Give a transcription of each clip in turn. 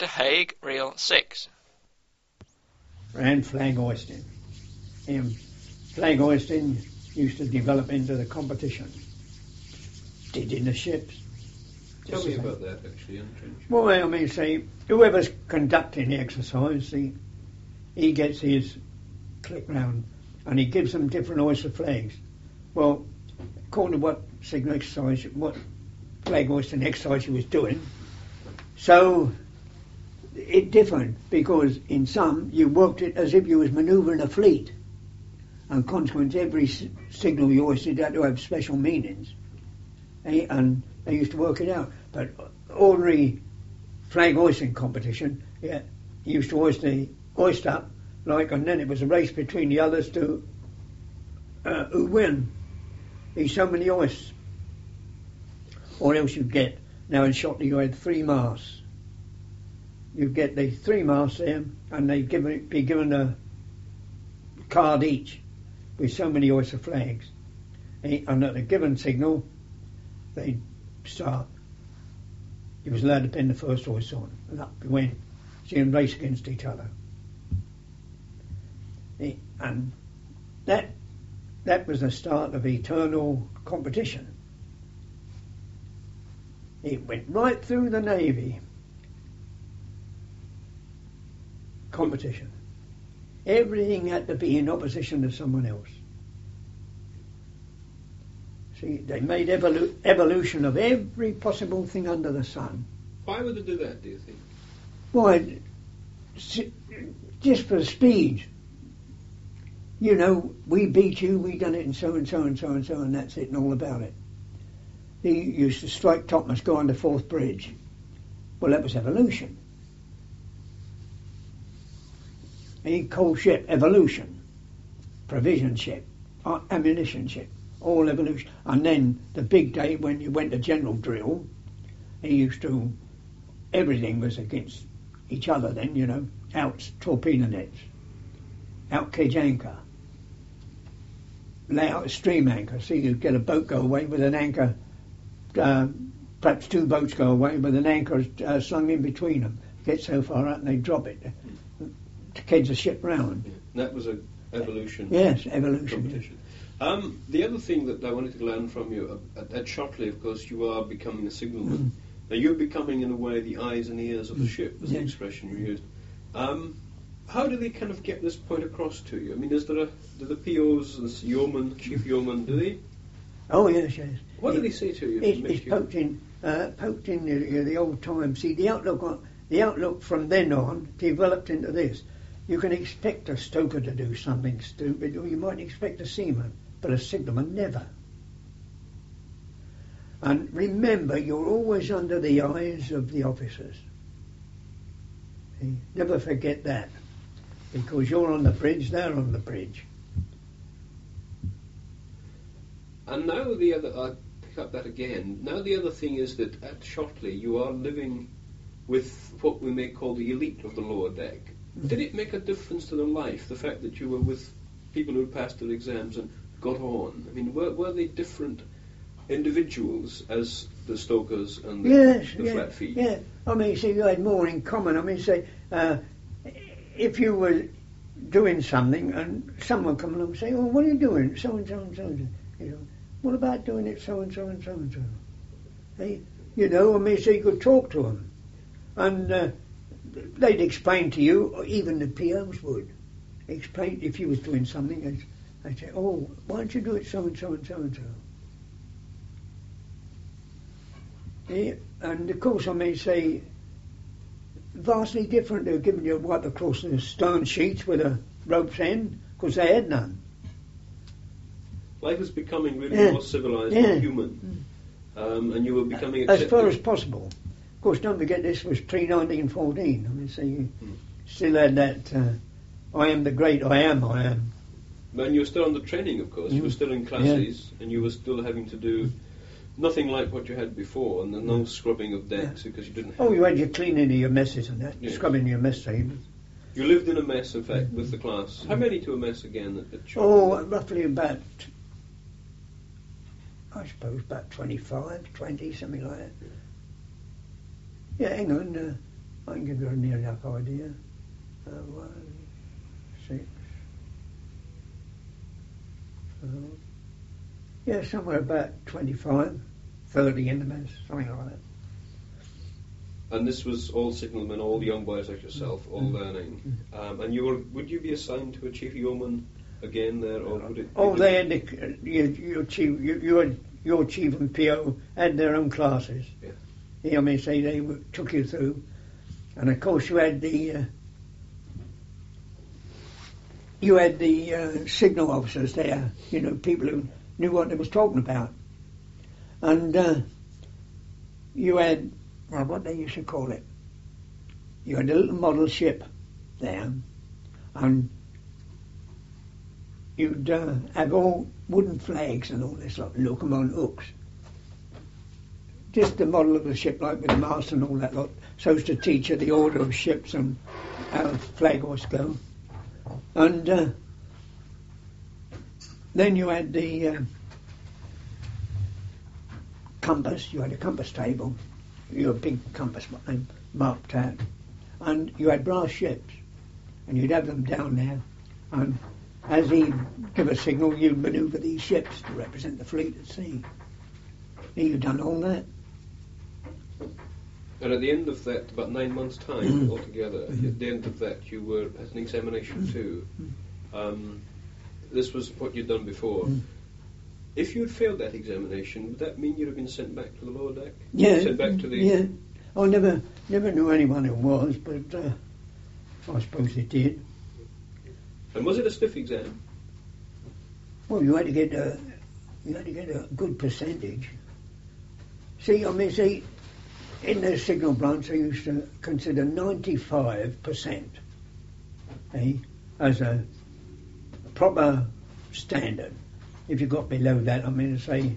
Mr. Haig, Reel 6. Ran flag hoisting. Flag hoisting used to develop into the competition. Did in the ships. Tell me about that, actually, on the trench. Well, I mean, say, whoever's conducting the exercise, he gets his click round and he gives them different oyster flags. Well, according to what signal exercise, what flag hoisting exercise he was doing, so it differed, because in some you worked it as if you was manoeuvring a fleet, and consequently every signal you hoisted had to have special meanings, and they used to work it out. But ordinary flag hoisting competition, you used to hoist up, and then it was a race between the others to who win. There's so many hoists. Or else you get, now in Shotley you had 3 masts. You get the 3 masts there, and they be given a card each with so many oyster flags. And at a given signal, they'd start. You was allowed to pin the first oyster on, and up we went. See them race against each other. And that was the start of eternal competition. It went right through the Navy. Competition. Everything had to be in opposition to someone else. See, they made evolution of every possible thing under the sun. Why would they do that, do you think? Why, just for speed. You know, we beat you, we done it, and so and so and so and so, and that's it, and all about it. He used to strike topmast, go under Forth Bridge. Well, that was evolution. Coal ship, evolution. Provision ship, ammunition ship, all evolution. And then the big day when you went to general drill, everything was against each other then, you know. Out torpedo nets, out kedge anchor, lay out a stream anchor. See, you'd get a boat go away with an anchor, perhaps 2 boats go away with an anchor slung in between them. Get so far out and they drop it to kedge the ship round. Yeah. That was an evolution. Yes, evolution. Competition. Yeah. The other thing that I wanted to learn from you, at Shotley, of course, you are becoming a signalman. Now you're becoming, in a way, the eyes and ears of the ship, was the expression you used. How do they kind of get this point across to you? I mean, do the POs, the yeoman, chief yeoman, do they? Oh yes. What do they say to you? It's poked in the old times. See, the outlook from then on developed into this. You can expect a stoker to do something stupid, or you might expect a seaman, but a signalman never. And remember, you're always under the eyes of the officers. Never forget that, because you're on the bridge, they're on the bridge. And now I'll pick up that again. Now the other thing is that at Shotley you are living with what we may call the elite of the lower deck. Did it make a difference to their life, the fact that you were with people who passed their exams and got on? I mean, were they different individuals as the stokers and the flat feet? Yeah. I mean, see, you had more in common. I mean, say, if you were doing something and someone come along and say, "Oh, what are you doing? So and so and so and so." You know, what about doing it so and so and so and so? Hey, you know, I mean, so you could talk to them, and they'd explain to you, or even the POs would explain if you was doing something, and they'd say, "Oh, why don't you do it so and so and so and so?" Yeah, and of course, I mean, say, vastly different. They were giving you what across the stern sheets with a rope's end, because they had none. Life was becoming really more civilised and human, and you were becoming accepted. As far as possible. Of course, don't forget this was pre-1914. I mean, so you still had that, I am the great, I am. When you were still under training, of course, you were still in classes, and you were still having to do nothing like what you had before, and no scrubbing of decks because you didn't have... Oh, you had your cleaning of your messes and that, scrubbing your mess tables. You lived in a mess, in fact, with the class. How many to a mess again at Shotley? Oh, roughly about, I suppose, about 25, 20, something like that. Yeah, hang on. I can give you a near enough idea. 1, 6. Yeah, somewhere about 25, 30 in the mess, something like that. And this was all signalmen, all young boys like yourself, all learning. And would you be assigned to a chief yeoman again there, or would it? Oh, they had your chief and PO had their own classes. Yeah. I mean, say they took you through, and of course you had the signal officers there. You know, people who knew what they was talking about, and you had. Well, what they used to call it. You had a little model ship there, and you'd have all wooden flags and all this lot, look 'em on hooks. Just the model of the ship, like with the mast and all that lot, so as to teach you the order of ships and how flag hoists go. And then you had the compass. You had a compass table. Your big compass marked out, and you had brass ships, and you'd have them down there, and as he'd give a signal, you'd manoeuvre these ships to represent the fleet at sea. You've done all that. And at the end of that, about 9 months' time altogether, at the end of that, you were at an examination too. This was what you'd done before. If you'd failed that examination, would that mean you'd have been sent back to the lower deck? Yeah. Sent back to the... Yeah. I never knew anyone who was, but I suppose it did. And was it a stiff exam? Well, you had to get a good percentage. See, in the signal branch, they used to consider 95%, as a proper standard. If you got below that, say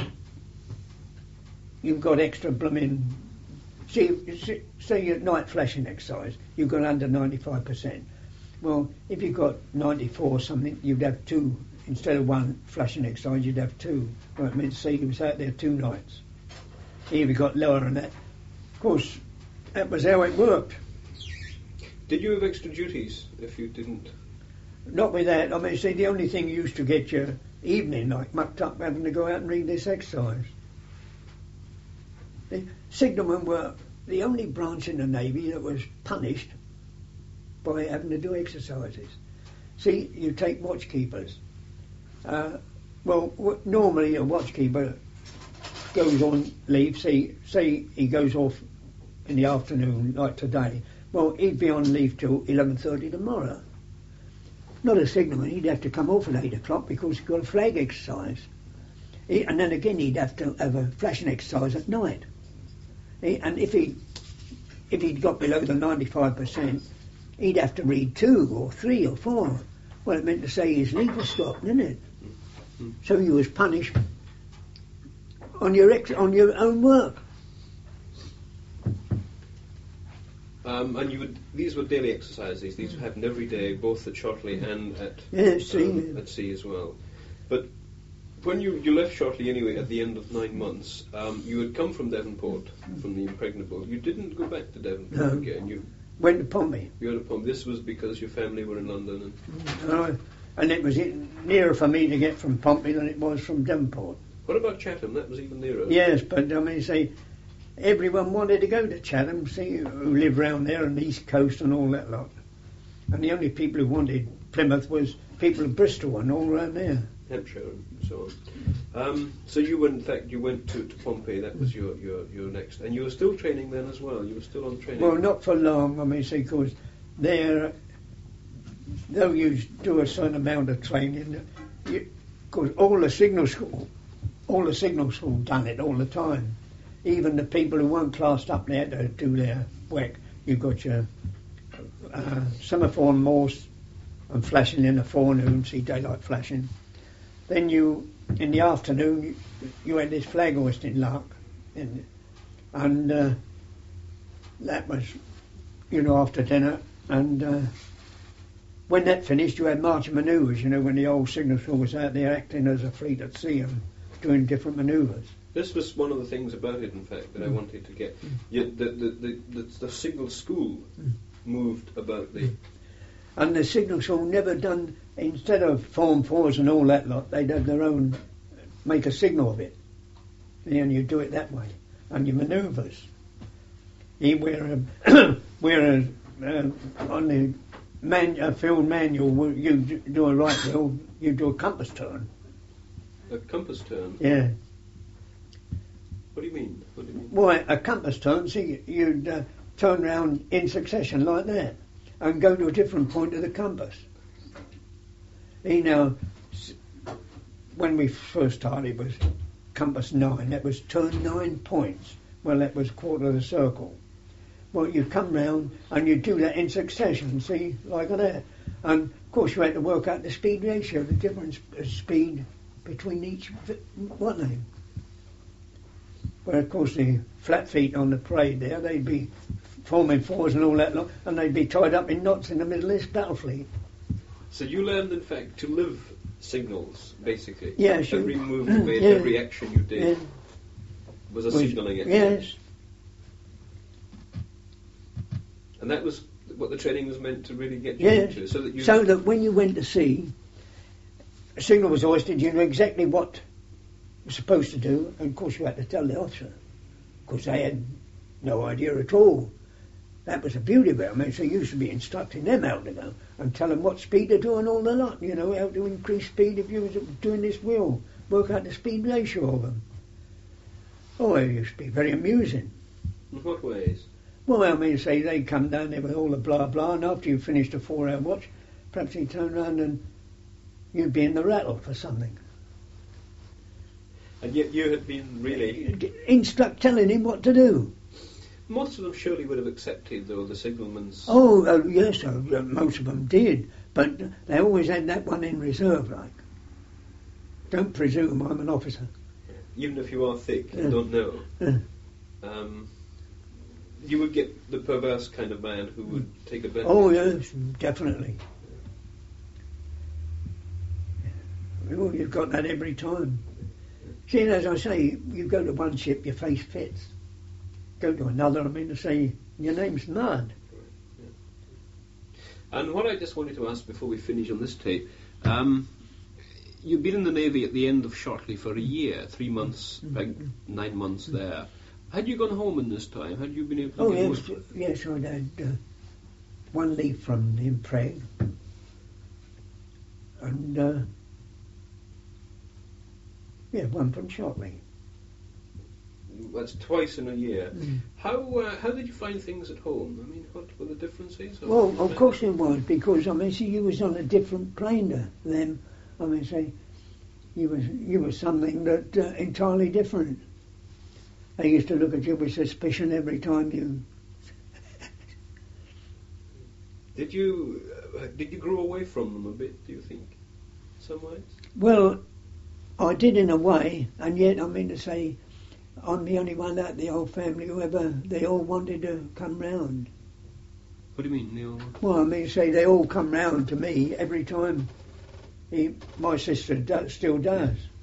you've got extra blooming. Say your night flashing exercise, you've got under 95%. Well, if you got 94 something, you'd have 2 instead of 1 flashing exercise. You'd have 2. Well, it means say you was out there 2 nights. If you got lower than that, of course, that was how it worked. Did you have extra duties if you didn't? Not with that. The only thing you used to get your evening, like mucked up, having to go out and read this exercise. The signalmen were the only branch in the Navy that was punished by having to do exercises. See, you take watchkeepers. Normally a watchkeeper goes on leave, say he goes off in the afternoon, like today. Well, he'd be on leave till 11:30 tomorrow. Not a signalman, he'd have to come off at 8 o'clock because he'd got a flag exercise. And then again he'd have to have a flashing exercise at night. And if he'd got below the 95%, he'd have to read 2 or 3 or 4. Well, it meant to say his leave was stopped, didn't it? So he was punished on your own work. And these were daily exercises. These happened every day, both at Shortley and at sea as well. But when you left Shortley anyway, at the end of 9 months, you had come from Devonport, from the Impregnable. You didn't go back to Devonport again. You went to Pompey. You went to Pompey. This was because your family were in London. And it was nearer for me to get from Pompey than it was from Devonport. What about Chatham? That was even nearer. Yes, but everyone wanted to go to Chatham, who lived round there on the East Coast and all that lot. And the only people who wanted Plymouth was people of Bristol and all around there. Hampshire and so on. So you went to Pompey. That was your next, and you were still training then as well. You were still on training. Well, not for long. because though you do a certain amount of training, because all the signal school done it all the time. Even the people who weren't classed up there to do their work, you got your semaphore and Morse and flashing in the forenoon, see daylight flashing. Then in the afternoon, you had this flag hoisting lark, and that was, after dinner. And when that finished, you had marching manoeuvres. When the old signal corps was out there acting as a fleet at sea and doing different manoeuvres. This was one of the things about it, in fact, that I wanted to get. The signal school moved about the... And the signal school never done, instead of Form 4s and all that lot, they'd have their own, make a signal of it. And you do it that way. And your manoeuvres. On the field manual, you do a right wheel, you do a compass turn. A compass turn? Yeah. What do you mean? Well, a compass turn, see, you'd turn round in succession like that and go to a different point of the compass. When we first started, it was compass 9. That was turn 9 points. Well, that was a quarter of the circle. Well, you come round and you do that in succession, see, like that. And, of course, you had to work out the speed ratio, the difference of speed between each, what name? Where, of course, the flat feet on the parade there, they'd be forming 4s and all that lot, and they'd be tied up in knots in the middle of this battle fleet. So you learned, in fact, to live signals, basically? Yes. Every move you made, every action you did was a signalling action? Yes. And that was what the training was meant to really get you into? So that when you went to sea, a signal was hoisted, you knew exactly what you were supposed to do, and of course you had to tell the officer, because they had no idea at all. That was the beauty of it. I mean, so you should be instructing them how to go and tell them what speed to do and all the lot, you know, how to increase speed if you was doing this wheel, work out the speed ratio of them. Oh, it used to be very amusing. In what ways? Well, I mean, say they come down there with all the blah blah, and after you finished a 4-hour watch, perhaps he'd turn around and you'd be in the rattle for something. And yet you had been really... telling him what to do. Most of them surely would have accepted, though, the signalman's... Oh, yes, most of them did. But they always had that one in reserve, like. Don't presume I'm an officer. Even if you are thick and don't know. You would get the perverse kind of man who would take advantage. Oh, yes, definitely. Well, you've got that every time. See, as I say, you go to one ship, your face fits. Go to another, I mean to say, your name's Mud. And what I just wanted to ask before we finish on this tape, you've been in the Navy at the end of Shortley for a year, 3 months, like 9 months there. Had you gone home in this time? Had you been able to get home? Yes, I'd had one leave from the Impreg. And, one from Shortley. That's twice in a year. How did you find things at home? I mean, what were the differences? Well, of course it was, because, I mean, see, you was on a different plane to them. I mean, say, you was something that entirely different. They used to look at you with suspicion every time you... Did you grow away from them a bit, do you think, in some ways? Well, I did in a way, and yet, I mean to say, I'm the only one out of the old family they all wanted to come round. What do you mean, they all? Well, I mean to say, they all come round to me every time. My sister still does.